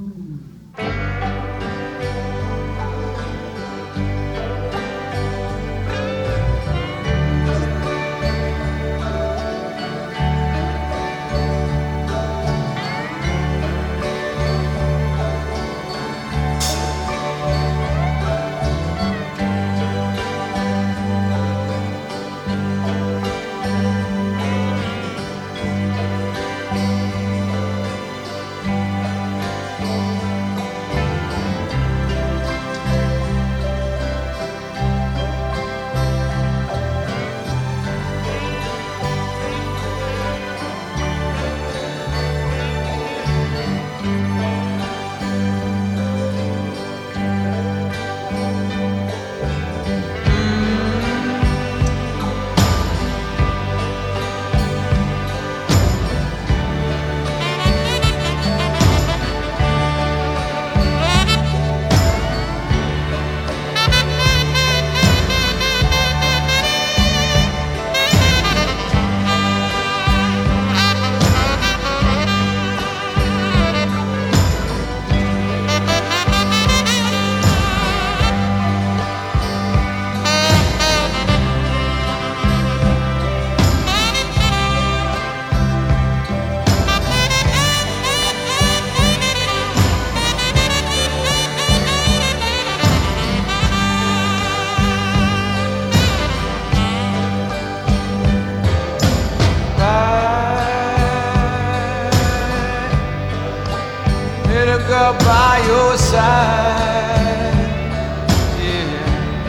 Girl by your side, yeah.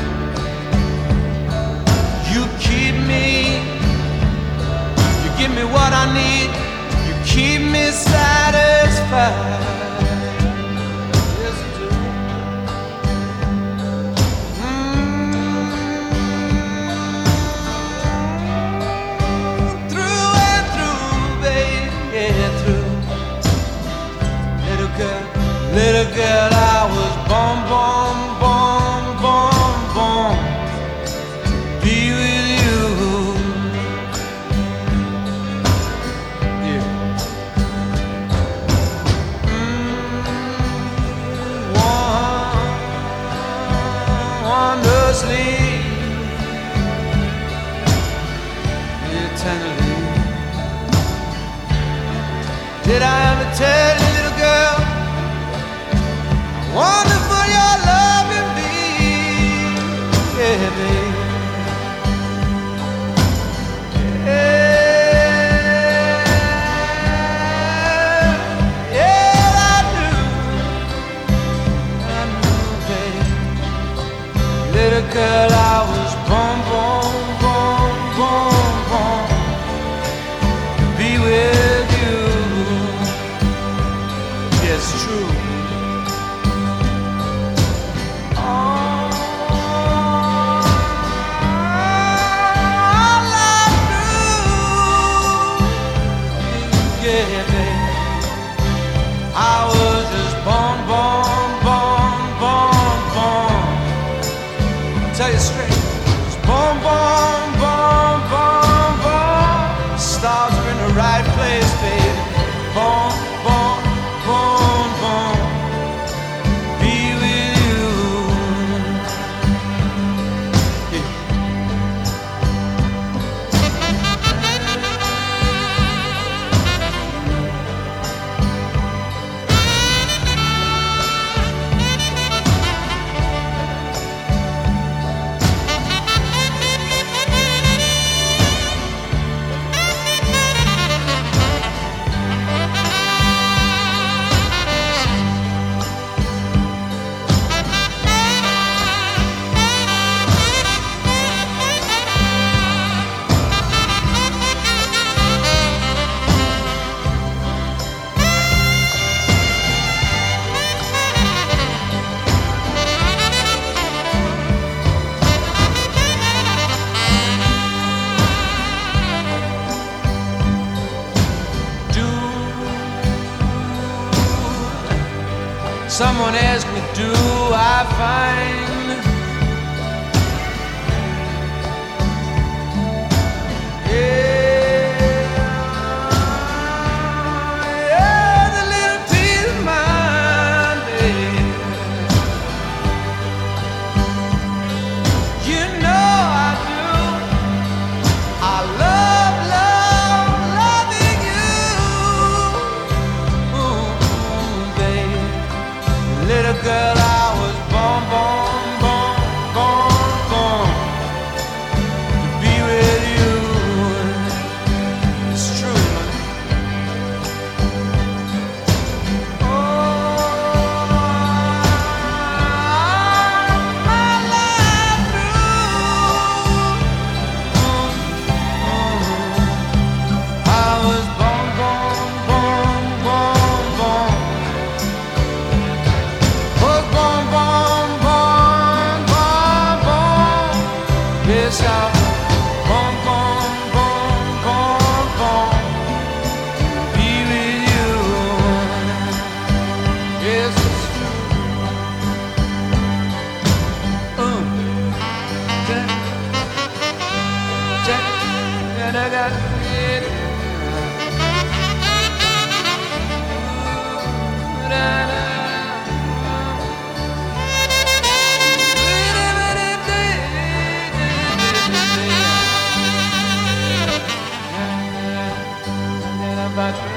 You keep me, you give me what I need, you keep me satisfied. Yes, you do. Through and through, baby, yeah, through. Little girl, I was born, born, born, born, born to be with you. Yeah. Wondrously, eternally. Did I ever tell you, little girl? Wonderful your love can be, yeah, baby. Yeah, I knew, baby. Little girl, I was born, born, born, born, born to be with you. Yes, true. I was just born, born, born, born, born. I'll tell you straight, I was born, born, born, born, born. Stars were in the right place, baby. Born, born, born, born. Be with you. Someone asked me, do I find the little piece of mind girl, I was born, born, born, born, born to be with you. It's true. Oh, my life through. I was born, born, born, born, born. Was born, born, born, born, born. Yes, I was born, born, born, born, born. Be with you. Yes, it's true. Jack, Jack, and I got it. But